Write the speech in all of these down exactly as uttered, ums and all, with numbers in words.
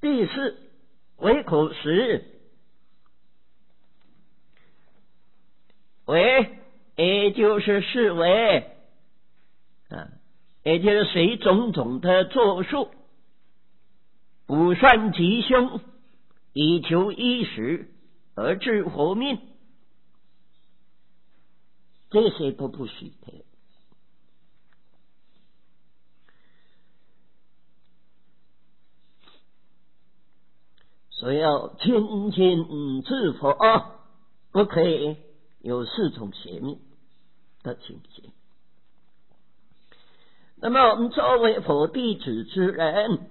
第四，为口实，为也就是视为啊，也就是随种种的作数，卜算吉凶，以求衣食而致活命，这些都不许配。所以要亲近自佛，不可以有四种邪命的情形。那么我们作为佛弟子之人，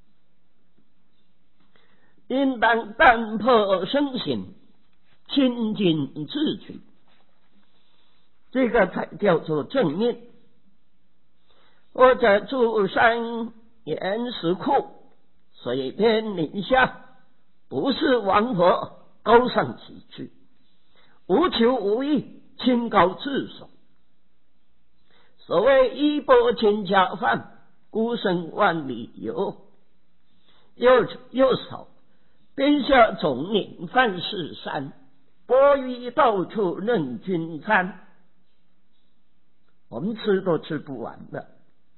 应当淡泊身心，亲近自取，这个才叫做正命。或者住山岩石窟，水边林下，不是王佛，高尚起居，无求无益，清高自守。所谓衣钵千家饭，孤身万里游。又又少，边下总领饭是山，钵盂到处任君餐。我们吃都吃不完的。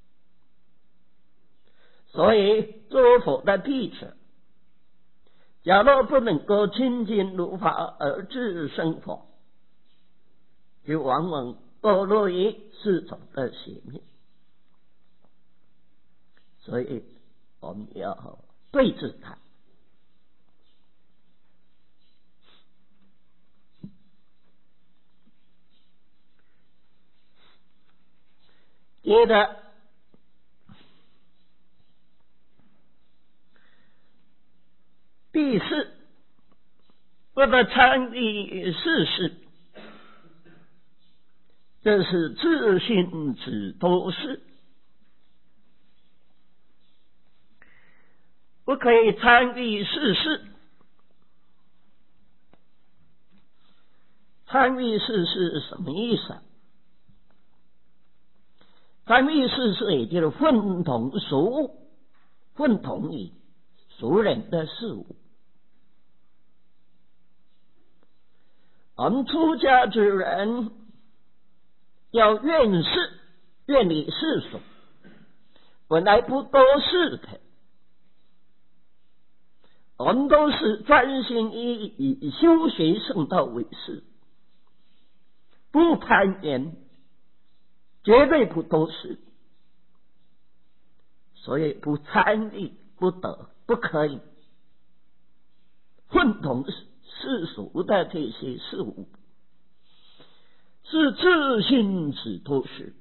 所以做佛的弟子，假若不能够亲近如法而致生活，就往往堕落于四种的邪命。所以我们要对治它。接着第四，不得参与世事，这是自信止多事，不可以参与世事。参与世事什么意思啊？参与世事也就是混同俗物，混同于俗人的事物。我们出家之人要远世，远离世俗，本来不多事的，我们都是专心以以修学圣道为事，不攀缘，绝对不多事，所以不参与，不得，不可以混同世俗的这些事物，是自信止多事。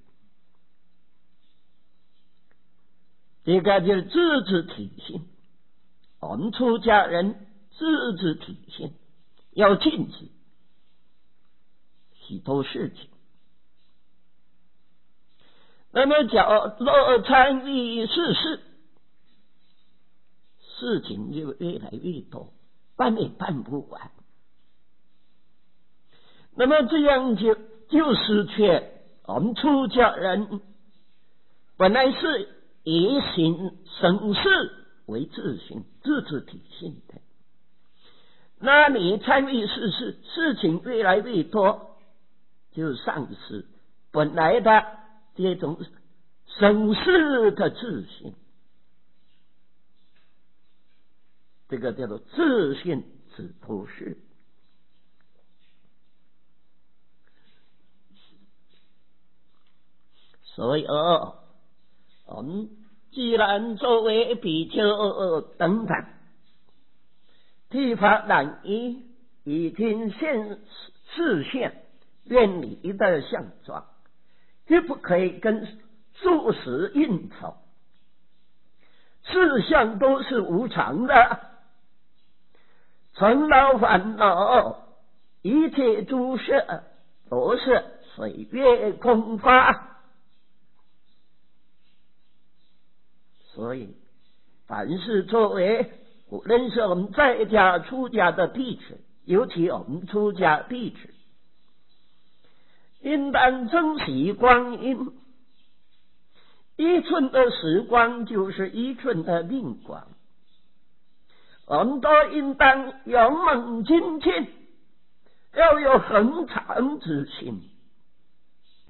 这个就是自知体性。我们出家人自知体性，要禁止许多事情。那么假若参与世事，事情就越来越多，办也办不完。那么这样就就失去我们出家人本来是以行省事为自行自知体性的。那你参与世事，事情越来越多，就丧失本来的这种省事的自信，这个叫做自信止多事。所以哦，我们既然作为比丘等等，剃发染衣，已经现视线远离的相状，就不可以跟素食应酬。事相都是无常的，尘劳烦恼，一切诸事都是水月空花。所以凡是作为无论是我们在家出家的弟子，尤其我们出家弟子，应当珍惜光阴。一寸的时光就是一寸的命光， 我们都应当勇猛精进，要有恒常之心。